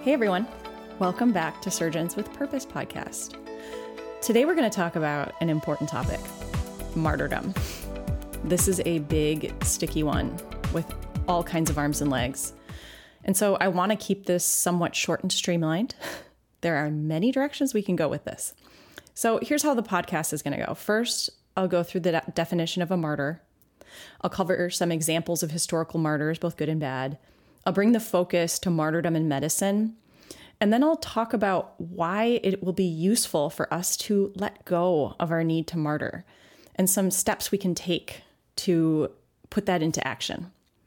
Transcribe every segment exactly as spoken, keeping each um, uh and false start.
Hey everyone, welcome back to Surgeons with Purpose podcast. Today we're going to talk about an important topic, martyrdom. This is a big, sticky one with all kinds of arms and legs. And so I want to keep this somewhat short and streamlined. There are many directions we can go with this. So here's how the podcast is going to go. First, I'll go through the de- definition of a martyr. I'll cover some examples of historical martyrs, both good and bad. I'll bring the focus to martyrdom in medicine. And then I'll talk about why it will be useful for us to let go of our need to martyr and some steps we can take to put that into action.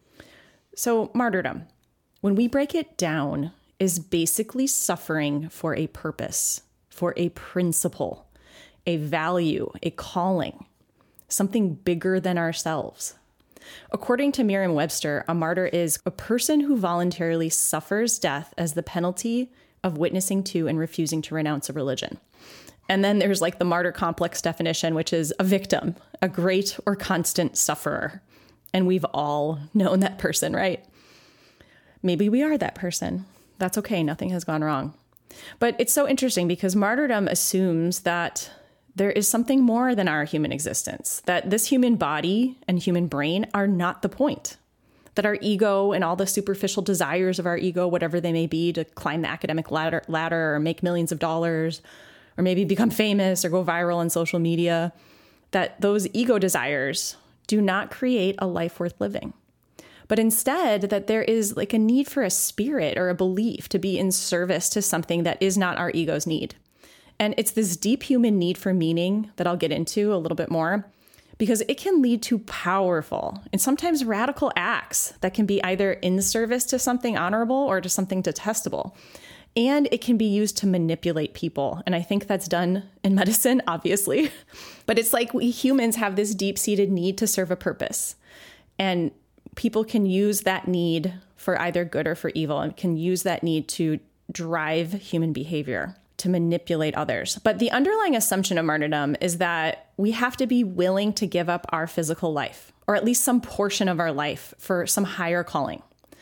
So martyrdom, when we break it down, is basically suffering for a purpose, for a principle, a value, a calling, something bigger than ourselves. According to Merriam-Webster, a martyr is a person who voluntarily suffers death as the penalty of witnessing to and refusing to renounce a religion. And then there's like the martyr complex definition, which is a victim, a great or constant sufferer. And we've all known that person, right? Maybe we are that person. That's okay. Nothing has gone wrong. But it's so interesting because martyrdom assumes that there is something more than our human existence, that this human body and human brain are not the point, that our ego and all the superficial desires of our ego, whatever they may be, to climb the academic ladder, ladder or make millions of dollars, or maybe become famous or go viral on social media, that those ego desires do not create a life worth living. But instead, that there is like a need for a spirit or a belief to be in service to something that is not our ego's need. And it's this deep human need for meaning that I'll get into a little bit more, because it can lead to powerful and sometimes radical acts that can be either in service to something honorable or to something detestable. And it can be used to manipulate people. And I think that's done in medicine, obviously. But it's like we humans have this deep-seated need to serve a purpose. And people can use that need for either good or for evil, and can use that need to drive human behavior, to manipulate others. But the underlying assumption of martyrdom is that we have to be willing to give up our physical life, or at least some portion of our life, for some higher calling.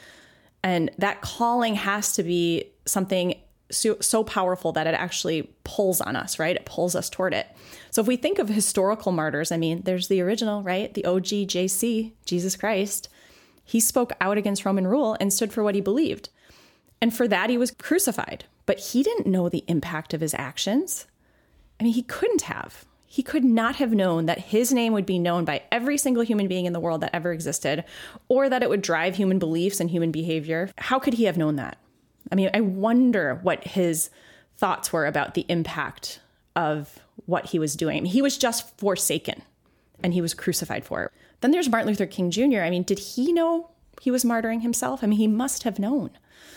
And that calling has to be something so, so powerful that it actually pulls on us, right? It pulls us toward it. So if we think of historical martyrs, I mean, there's the original, right? The O G J C, Jesus Christ. He spoke out against Roman rule and stood for what he believed. And for that, he was crucified. But he didn't know the impact of his actions. I mean, he couldn't have. He could not have known that his name would be known by every single human being in the world that ever existed, or that it would drive human beliefs and human behavior. How could he have known that? I mean, I wonder what his thoughts were about the impact of what he was doing. I mean, he was just forsaken, and he was crucified for it. Then there's Martin Luther King Junior I mean, did he know he was martyring himself? I mean, he must have known.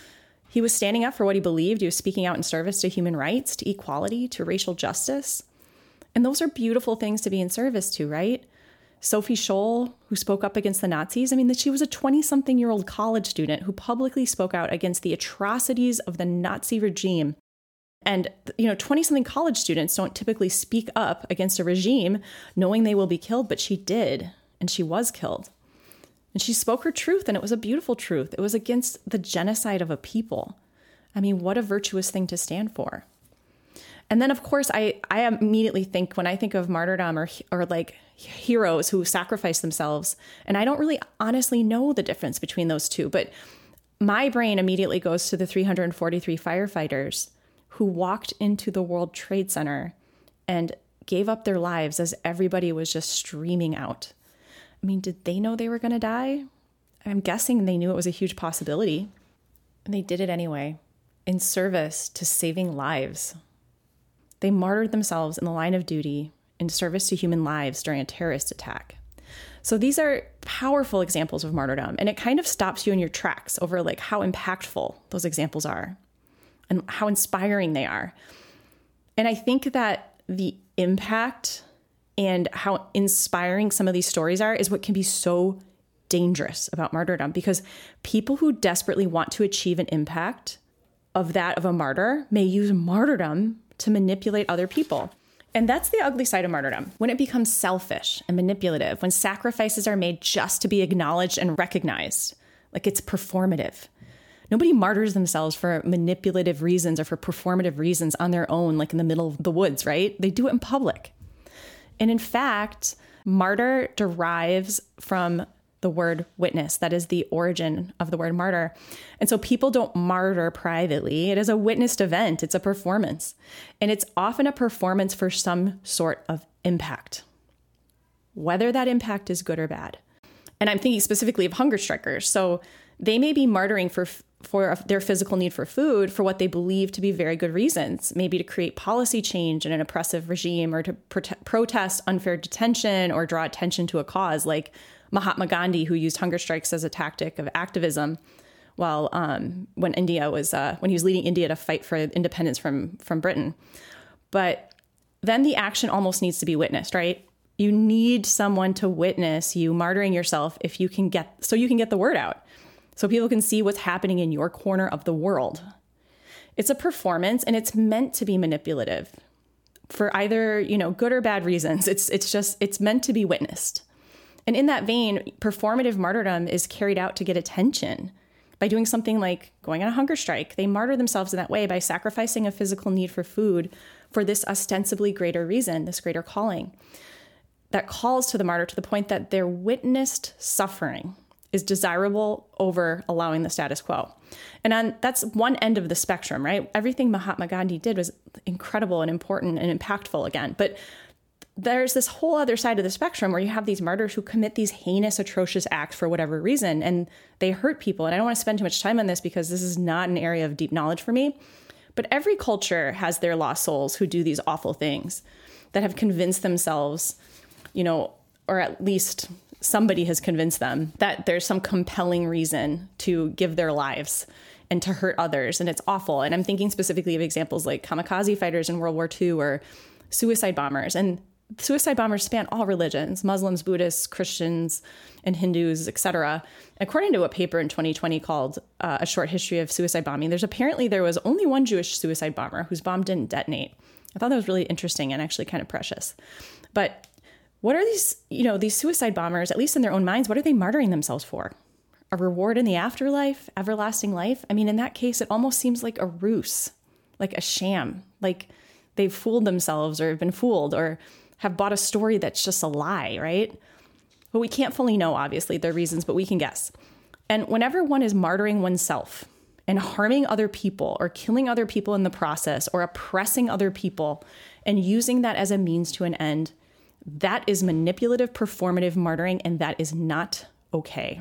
He was standing up for what he believed. He was speaking out in service to human rights, to equality, to racial justice. And those are beautiful things to be in service to, right? Sophie Scholl, who spoke up against the Nazis, I mean, that she was a twenty-something-year-old college student who publicly spoke out against the atrocities of the Nazi regime. And, you know, twenty-something college students don't typically speak up against a regime knowing they will be killed, but she did, and she was killed. And she spoke her truth, and it was a beautiful truth. It was against the genocide of a people. I mean, what a virtuous thing to stand for. And then, of course, I, I immediately think, when I think of martyrdom or, or like heroes who sacrifice themselves, and I don't really honestly know the difference between those two, but my brain immediately goes to the three hundred forty-three firefighters who walked into the World Trade Center and gave up their lives as everybody was just streaming out. I mean, did they know they were going to die? I'm guessing they knew it was a huge possibility. And they did it anyway, in service to saving lives. They martyred themselves in the line of duty in service to human lives during a terrorist attack. So these are powerful examples of martyrdom. And it kind of stops you in your tracks over like how impactful those examples are and how inspiring they are. And I think that the impact and how inspiring some of these stories are is what can be so dangerous about martyrdom, because people who desperately want to achieve an impact of that of a martyr may use martyrdom to manipulate other people. And that's the ugly side of martyrdom. When it becomes selfish and manipulative, when sacrifices are made just to be acknowledged and recognized, like it's performative. Nobody martyrs themselves for manipulative reasons or for performative reasons on their own, like in the middle of the woods, right? They do it in public. And in fact, martyr derives from the word witness. That is the origin of the word martyr. And so people don't martyr privately. It is a witnessed event. It's a performance. And it's often a performance for some sort of impact, whether that impact is good or bad. And I'm thinking specifically of hunger strikers. So they may be martyring for for their physical need for food for what they believe to be very good reasons, maybe to create policy change in an oppressive regime or to prote- protest unfair detention or draw attention to a cause, like Mahatma Gandhi, who used hunger strikes as a tactic of activism while um, when India was uh, when he was leading India to fight for independence from from Britain. But then the action almost needs to be witnessed, right? You need someone to witness you martyring yourself if you can get so you can get the word out, so people can see what's happening in your corner of the world. It's a performance, and it's meant to be manipulative for either, you know, good or bad reasons. It's it's just it's meant to be witnessed. And in that vein, performative martyrdom is carried out to get attention by doing something like going on a hunger strike. They martyr themselves in that way by sacrificing a physical need for food for this ostensibly greater reason, this greater calling that calls to the martyr to the point that their witnessed suffering is desirable over allowing the status quo. And on, that's one end of the spectrum, right? Everything Mahatma Gandhi did was incredible and important and impactful again. But there's this whole other side of the spectrum where you have these martyrs who commit these heinous, atrocious acts for whatever reason, and they hurt people. And I don't want to spend too much time on this because this is not an area of deep knowledge for me. But every culture has their lost souls who do these awful things that have convinced themselves, you know, or at least somebody has convinced them that there's some compelling reason to give their lives and to hurt others. And it's awful. And I'm thinking specifically of examples like kamikaze fighters in World War Two or suicide bombers. And suicide bombers span all religions, Muslims, Buddhists, Christians, and Hindus, et cetera. According to a paper in twenty twenty called uh, A Short History of Suicide Bombing, there's apparently there was only one Jewish suicide bomber whose bomb didn't detonate. I thought that was really interesting and actually kind of precious. But what are these, you know, these suicide bombers, at least in their own minds, what are they martyring themselves for? A reward in the afterlife, everlasting life? I mean, in that case, it almost seems like a ruse, like a sham, like they've fooled themselves or have been fooled or have bought a story that's just a lie, right? But we can't fully know, obviously, their reasons, but we can guess. And whenever one is martyring oneself and harming other people or killing other people in the process or oppressing other people and using that as a means to an end, that is manipulative, performative martyring, and that is not okay.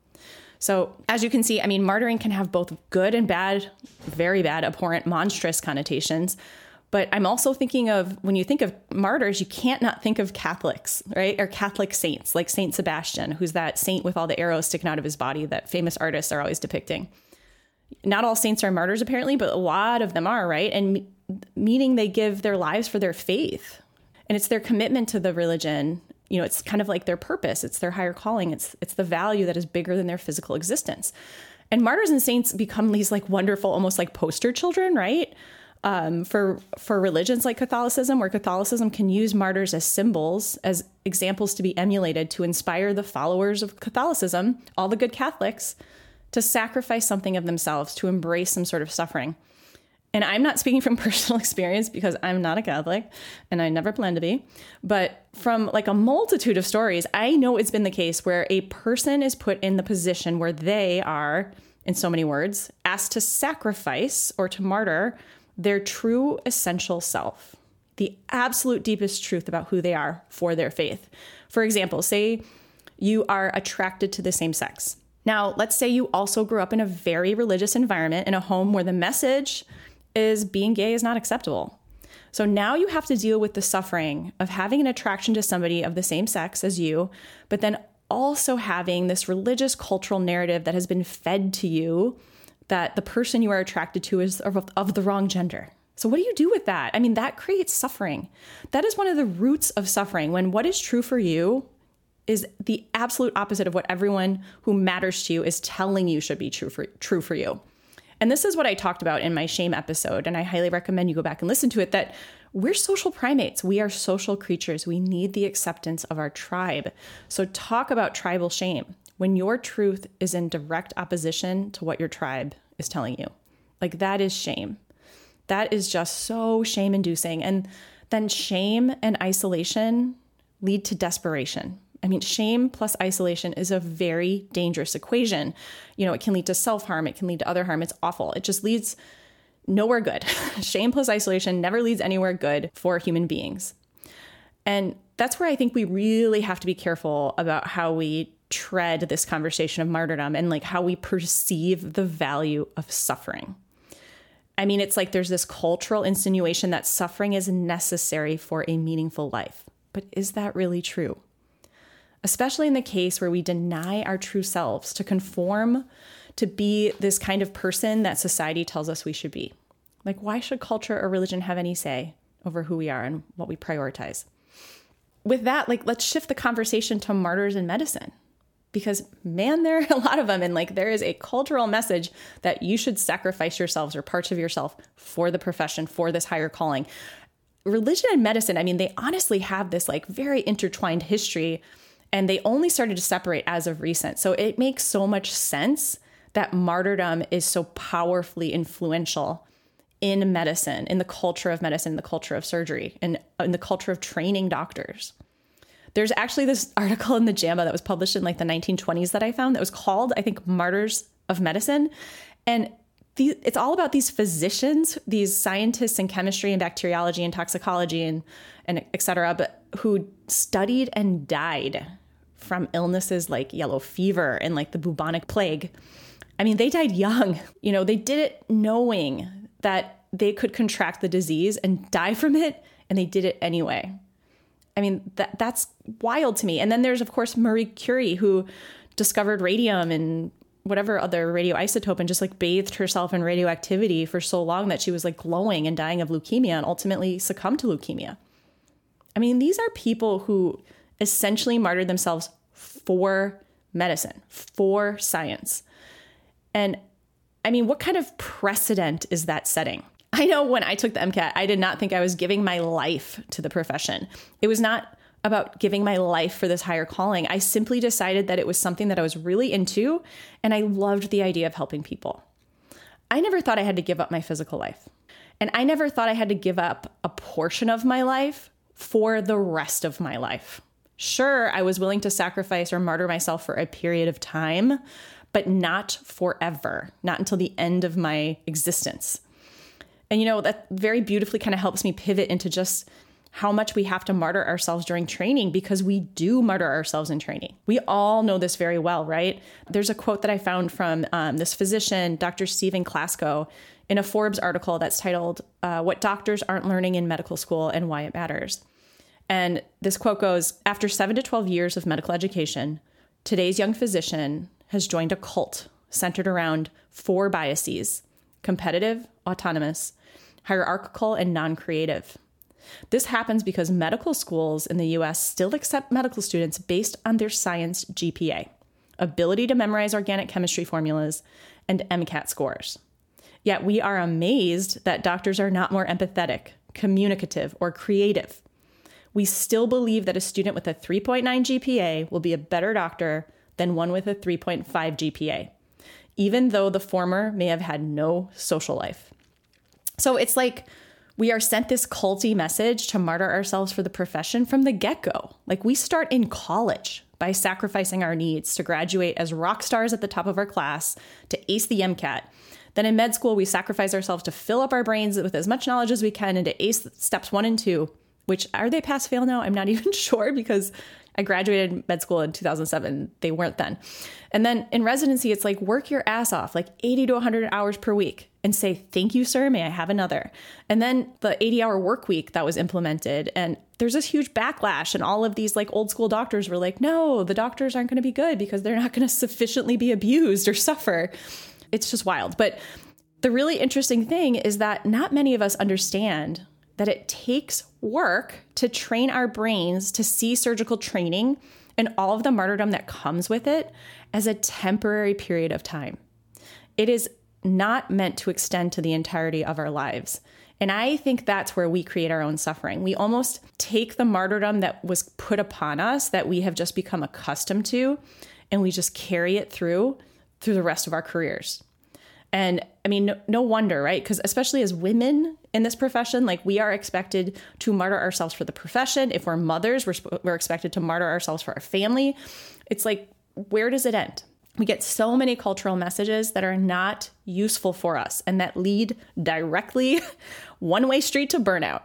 So as you can see, I mean, martyring can have both good and bad, very bad, abhorrent, monstrous connotations. But I'm also thinking of, when you think of martyrs, you can't not think of Catholics, right? Or Catholic saints, like Saint Sebastian, who's that saint with all the arrows sticking out of his body that famous artists are always depicting. Not all saints are martyrs, apparently, but a lot of them are, right? And meaning they give their lives for their faith. And it's their commitment to the religion. You know, it's kind of like their purpose. It's their higher calling. It's it's the value that is bigger than their physical existence. And martyrs and saints become these like wonderful, almost like poster children, right? Um, for for religions like Catholicism, where Catholicism can use martyrs as symbols, as examples to be emulated to inspire the followers of Catholicism, all the good Catholics, to sacrifice something of themselves, to embrace some sort of suffering. And I'm not speaking from personal experience because I'm not a Catholic and I never plan to be. But from like a multitude of stories, I know it's been the case where a person is put in the position where they are, in so many words, asked to sacrifice or to martyr their true essential self, the absolute deepest truth about who they are for their faith. For example, say you are attracted to the same sex. Now, let's say you also grew up in a very religious environment, in a home where the message is being gay is not acceptable. So now you have to deal with the suffering of having an attraction to somebody of the same sex as you, but then also having this religious cultural narrative that has been fed to you that the person you are attracted to is of, of the wrong gender. So what do you do with that? I mean, that creates suffering. That is one of the roots of suffering, when what is true for you is the absolute opposite of what everyone who matters to you is telling you should be true for true for you. And this is what I talked about in my shame episode, and I highly recommend you go back and listen to it, that we're social primates. We are social creatures. We need the acceptance of our tribe. So talk about tribal shame. when your truth is in direct opposition to what your tribe is telling you. Like, that is shame. That is just so shame-inducing. And then shame and isolation lead to desperation. I mean, shame plus isolation is a very dangerous equation. You know, it can lead to self-harm. It can lead to other harm. It's awful. It just leads nowhere good. Shame plus isolation never leads anywhere good for human beings. And that's where I think we really have to be careful about how we tread this conversation of martyrdom and like how we perceive the value of suffering. I mean, it's like there's this cultural insinuation that suffering is necessary for a meaningful life. But is that really true? Especially in the case where we deny our true selves to conform to be this kind of person that society tells us we should be. Like, why should culture or religion have any say over who we are and what we prioritize? With that, like, let's shift the conversation to martyrs in medicine. Because, man, there are a lot of them. And like, there is a cultural message that you should sacrifice yourselves or parts of yourself for the profession, for this higher calling. Religion and medicine, I mean, they honestly have this like very intertwined history, and they only started to separate as of recent. So it makes so much sense that martyrdom is so powerfully influential in medicine, in the culture of medicine, in the culture of surgery, and in the culture of training doctors. There's actually this article in the JAMA that was published in like the nineteen twenties that I found that was called, I think, Martyrs of Medicine. And the, it's all about these physicians, these scientists in chemistry and bacteriology and toxicology and, and et cetera, but who studied and died from illnesses like yellow fever and like the bubonic plague. I mean, they died young. You know, they did it knowing that they could contract the disease and die from it, and they did it anyway. I mean, that that's wild to me. And then there's, of course, Marie Curie, who discovered radium and whatever other radioisotope and just like bathed herself in radioactivity for so long that she was like glowing and dying of leukemia and ultimately succumbed to leukemia. I mean, these are people who essentially martyred themselves for medicine, for science. And I mean, what kind of precedent is that setting? I know when I took the MCAT, I did not think I was giving my life to the profession. It was not about giving my life for this higher calling. I simply decided that it was something that I was really into, and I loved the idea of helping people. I never thought I had to give up my physical life. And I never thought I had to give up a portion of my life for the rest of my life. Sure, I was willing to sacrifice or martyr myself for a period of time, but not forever, not until the end of my existence. And, you know, that very beautifully kind of helps me pivot into just how much we have to martyr ourselves during training, because we do martyr ourselves in training. We all know this very well, right? There's a quote that I found from um, this physician, Doctor Stephen Klasko, in a Forbes article that's titled, uh, What Doctors Aren't Learning in Medical School and Why It Matters. And this quote goes, after seven to twelve years of medical education, today's young physician has joined a cult centered around four biases: competitive, autonomous, hierarchical, and non-creative. This happens because medical schools in the U S still accept medical students based on their science G P A, ability to memorize organic chemistry formulas, and MCAT scores. Yet we are amazed that doctors are not more empathetic, communicative, or creative. We still believe that a student with a three point nine G P A will be a better doctor than one with a three point five G P A, even though the former may have had no social life. So it's like we are sent this culty message to martyr ourselves for the profession from the get-go. Like, we start in college by sacrificing our needs to graduate as rock stars at the top of our class, to ace the MCAT. Then in med school, we sacrifice ourselves to fill up our brains with as much knowledge as we can and to ace steps one and two, which are they pass fail now? I'm not even sure, because I graduated med school in two thousand seven. They weren't then. And then in residency, it's like work your ass off, like eighty to one hundred hours per week, and say, thank you, sir, may I have another? And then the eighty hour work week that was implemented. And there's this huge backlash. And all of these like old school doctors were like, no, the doctors aren't going to be good because they're not going to sufficiently be abused or suffer. It's just wild. But the really interesting thing is that not many of us understand that it takes work to train our brains to see surgical training and all of the martyrdom that comes with it as a temporary period of time. It is not meant to extend to the entirety of our lives. And I think that's where we create our own suffering. We almost take the martyrdom that was put upon us, that we have just become accustomed to, and we just carry it through through the rest of our careers. And I mean, no, no wonder, right? Because especially as women in this profession, like we are expected to martyr ourselves for the profession. If we're mothers, we're, we're expected to martyr ourselves for our family. It's like, where does it end? We get so many cultural messages that are not useful for us and that lead directly one-way street to burnout.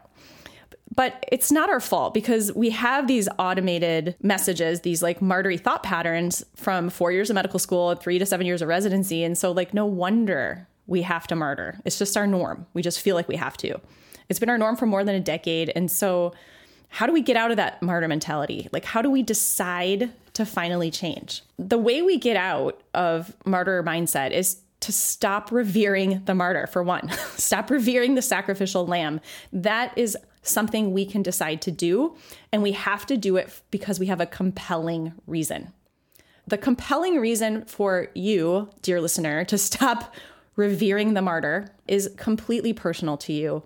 But it's not our fault because we have these automated messages, these like martyry thought patterns from four years of medical school, three to seven years of residency. And so like, no wonder we have to martyr. It's just our norm. We just feel like we have to. It's been our norm for more than a decade. And so how do we get out of that martyr mentality? Like, how do we decide to finally change? The way we get out of martyr mindset is to stop revering the martyr, for one. Stop revering the sacrificial lamb. That is something we can decide to do, and we have to do it because we have a compelling reason. The compelling reason for you, dear listener, to stop revering the martyr is completely personal to you.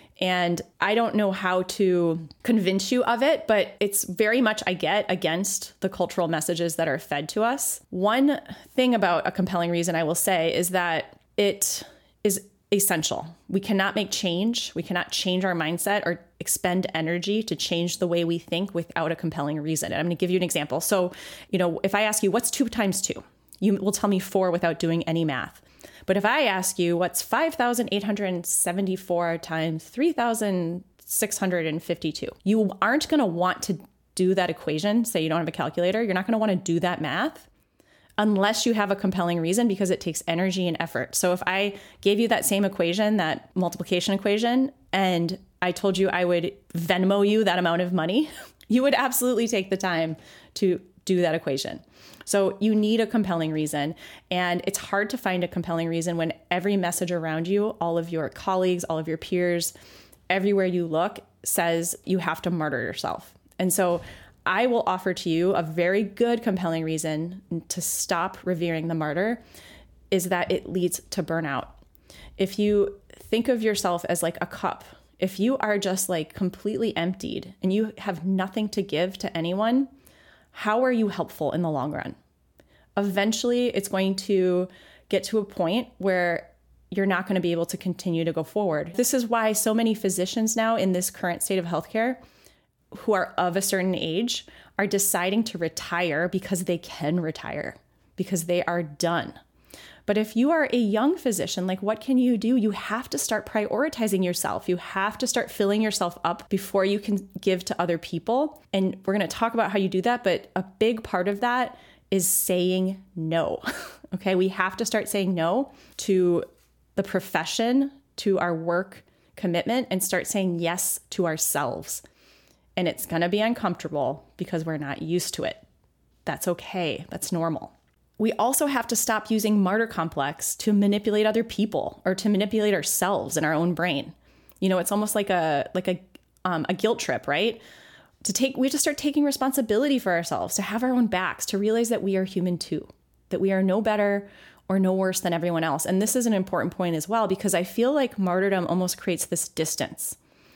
And I don't know how to convince you of it, but it's very much, I get, against the cultural messages that are fed to us. One thing about a compelling reason I will say is that it is essential. We cannot make change. We cannot change our mindset or expend energy to change the way we think without a compelling reason. And I'm going to give you an example. So, you know, if I ask you, what's two times two? You will tell me four without doing any math. But if I ask you, what's five thousand eight hundred seventy-four times three thousand six hundred fifty-two? You aren't going to want to do that equation. Say you don't have a calculator. You're not going to want to do that math unless you have a compelling reason, because it takes energy and effort. So if I gave you that same equation, that multiplication equation, and I told you I would Venmo you that amount of money, you would absolutely take the time to do that equation. So you need a compelling reason. And it's hard to find a compelling reason when every message around you, all of your colleagues, all of your peers, everywhere you look says you have to martyr yourself. And so I will offer to you a very good, compelling reason to stop revering the martyr is that it leads to burnout. If you think of yourself as like a cup, if you are just like completely emptied and you have nothing to give to anyone, how are you helpful in the long run? Eventually, it's going to get to a point where you're not going to be able to continue to go forward. This is why so many physicians now in this current state of healthcare who are of a certain age are deciding to retire because they can retire, because they are done. But if you are a young physician, like what can you do? You have to start prioritizing yourself. You have to start filling yourself up before you can give to other people. And we're going to talk about how you do that. But a big part of that is saying no. Okay. We have to start saying no to the profession, to our work commitment, and start saying yes to ourselves. And it's going to be uncomfortable because we're not used to it. That's okay. That's normal. We also have to stop using martyr complex to manipulate other people or to manipulate ourselves in our own brain. You know, it's almost like a like a um, a guilt trip, right? To take, we have to start taking responsibility for ourselves, to have our own backs, to realize that we are human too, that we are no better or no worse than everyone else. And this is an important point as well, because I feel like martyrdom almost creates this distance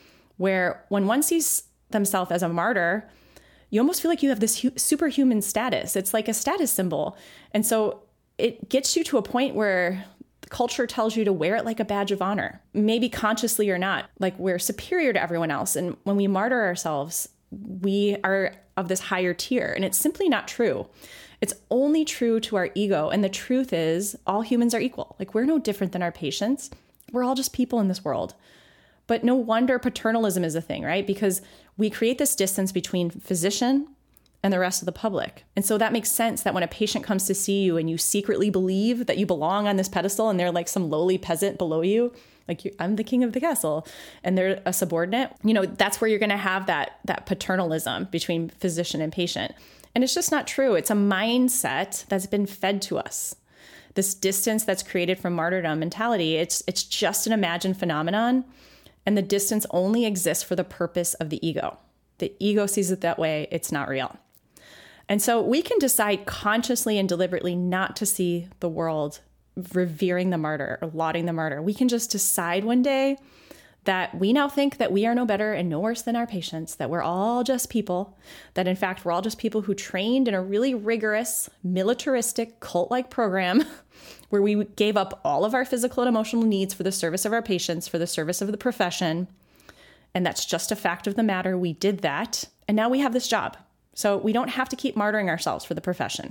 where when one sees themselves as a martyr, you almost feel like you have this hu- superhuman status. It's like a status symbol. And so it gets you to a point where the culture tells you to wear it like a badge of honor, maybe consciously or not, like we're superior to everyone else. And when we martyr ourselves, we are of this higher tier, and it's simply not true. It's only true to our ego. And the truth is all humans are equal. Like we're no different than our patients. We're all just people in this world. But no wonder paternalism is a thing, right? Because we create this distance between physician and the rest of the public. And so that makes sense that when a patient comes to see you and you secretly believe that you belong on this pedestal and they're like some lowly peasant below you, like you, I'm the king of the castle and they're a subordinate, you know, that's where you're going to have that, that paternalism between physician and patient. And it's just not true. It's a mindset that's been fed to us. This distance that's created from martyrdom mentality, it's it's just an imagined phenomenon. And the distance only exists for the purpose of the ego. The ego sees it that way. It's not real. And so we can decide consciously and deliberately not to see the world revering the martyr or lauding the martyr. We can just decide one day that we now think that we are no better and no worse than our patients, that we're all just people, that in fact, we're all just people who trained in a really rigorous, militaristic, cult-like program where we gave up all of our physical and emotional needs for the service of our patients, for the service of the profession. And that's just a fact of the matter. We did that. And now we have this job. So we don't have to keep martyring ourselves for the profession.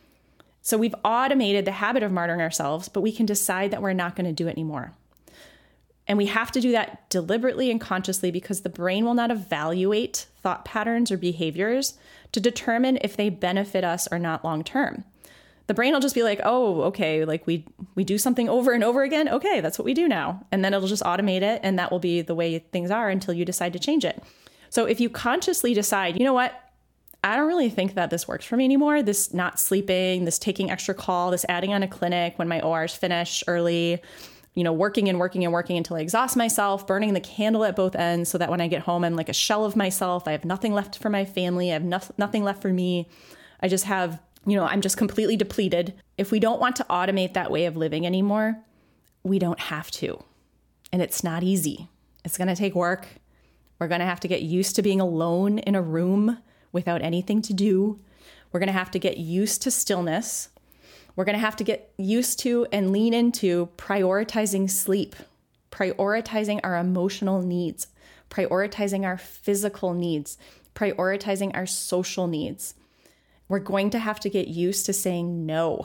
So we've automated the habit of martyring ourselves, but we can decide that we're not going to do it anymore. And we have to do that deliberately and consciously because the brain will not evaluate thought patterns or behaviors to determine if they benefit us or not long term. The brain will just be like, oh, okay, like we we do something over and over again. Okay, that's what we do now. And then it'll just automate it. And that will be the way things are until you decide to change it. So if you consciously decide, you know what, I don't really think that this works for me anymore. This not sleeping, this taking extra call, this adding on a clinic when my O Rs finish early, you know, working and working and working until I exhaust myself, burning the candle at both ends so that when I get home, I'm like a shell of myself. I have nothing left for my family. I have no- nothing left for me. I just have, you know, I'm just completely depleted. If we don't want to automate that way of living anymore, we don't have to. And it's not easy. It's going to take work. We're going to have to get used to being alone in a room without anything to do. We're going to have to get used to stillness. We're going to have to get used to and lean into prioritizing sleep, prioritizing our emotional needs, prioritizing our physical needs, prioritizing our social needs. We're going to have to get used to saying no.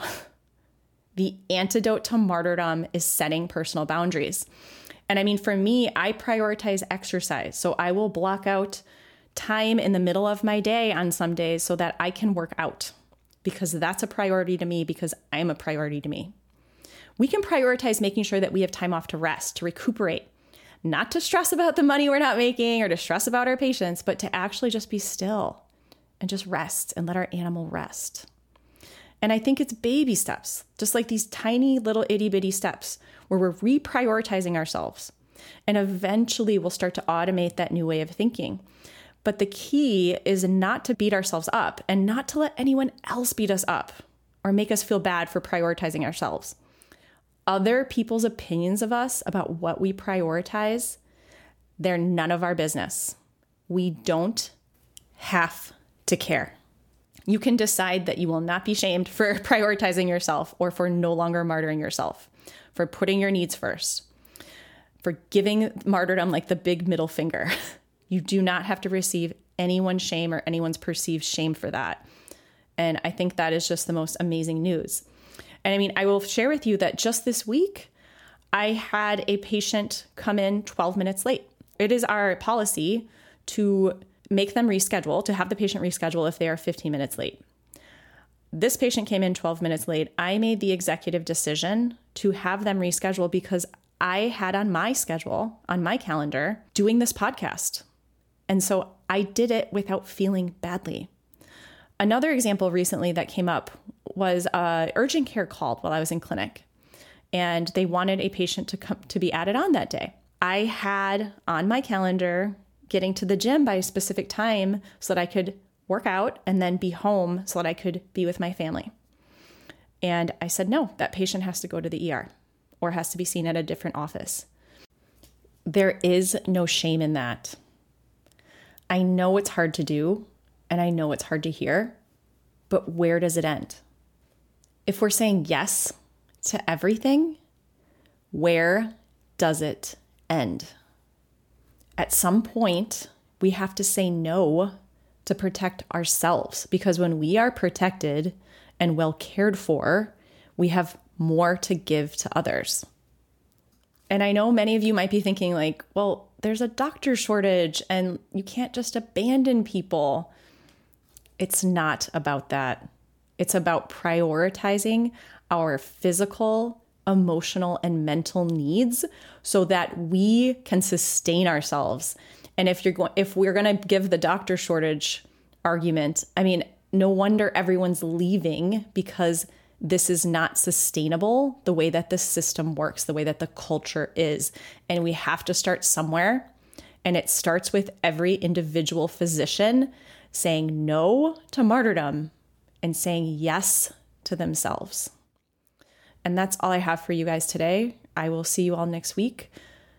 The antidote to martyrdom is setting personal boundaries. And I mean, for me, I prioritize exercise. So I will block out time in the middle of my day on some days so that I can work out, because that's a priority to me, because I'm a priority to me. We can prioritize making sure that we have time off to rest, to recuperate, not to stress about the money we're not making or to stress about our patients, but to actually just be still and just rest and let our animal rest. And I think it's baby steps, just like these tiny little itty bitty steps where we're reprioritizing ourselves. And eventually we'll start to automate that new way of thinking. But the key is not to beat ourselves up and not to let anyone else beat us up or make us feel bad for prioritizing ourselves. Other people's opinions of us about what we prioritize, they're none of our business. We don't have to care. You can decide that you will not be shamed for prioritizing yourself or for no longer martyring yourself, for putting your needs first, for giving martyrdom like the big middle finger. You do not have to receive anyone's shame or anyone's perceived shame for that. And I think that is just the most amazing news. And I mean, I will share with you that just this week, I had a patient come in twelve minutes late. It is our policy to make them reschedule, to have the patient reschedule if they are fifteen minutes late. This patient came in twelve minutes late. I made the executive decision to have them reschedule because I had on my schedule, on my calendar, doing this podcast. And so I did it without feeling badly. Another example recently that came up was uh, urgent care called while I was in clinic, and they wanted a patient to come to be added on that day. I had on my calendar getting to the gym by a specific time so that I could work out and then be home so that I could be with my family. And I said, no, that patient has to go to the E R or has to be seen at a different office. There is no shame in that. I know it's hard to do, and I know it's hard to hear, but where does it end? If we're saying yes to everything, where does it end? At some point, we have to say no to protect ourselves, because when we are protected and well cared for, we have more to give to others. And I know many of you might be thinking like, well, there's a doctor shortage and you can't just abandon people. It's not about that. It's about prioritizing our physical, emotional, and mental needs so that we can sustain ourselves. And if you're going, if we're going to give the doctor shortage argument, I mean, no wonder everyone's leaving, because this is not sustainable the way that the system works, the way that the culture is. And we have to start somewhere. And it starts with every individual physician saying no to martyrdom and saying yes to themselves. And that's all I have for you guys today. I will see you all next week.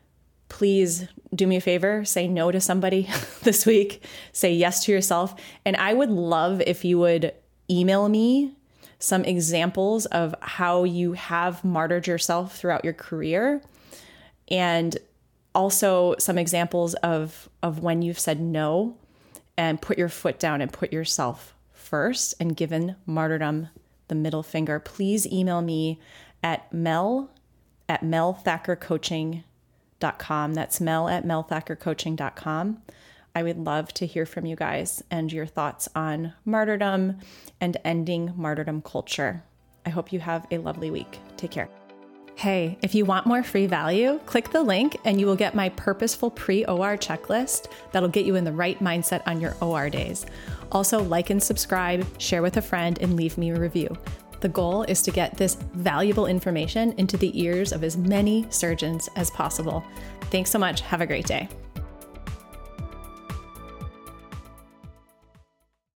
please do me a favor, say no to somebody this week, say yes to yourself. And I would love if you would email me some examples of how you have martyred yourself throughout your career, and also some examples of, of when you've said no and put your foot down and put yourself first and given martyrdom the middle finger. Please email me at mel at mel thacker coaching dot com. That's mel at mel thacker coaching dot com. I would love to hear from you guys and your thoughts on martyrdom and ending martyrdom culture. I hope you have a lovely week. Take care. Hey, if you want more free value, click the link and you will get my purposeful pre-O R checklist that'll get you in the right mindset on your O R days. Also, like and subscribe, share with a friend, and leave me a review. The goal is to get this valuable information into the ears of as many surgeons as possible. Thanks so much. Have a great day.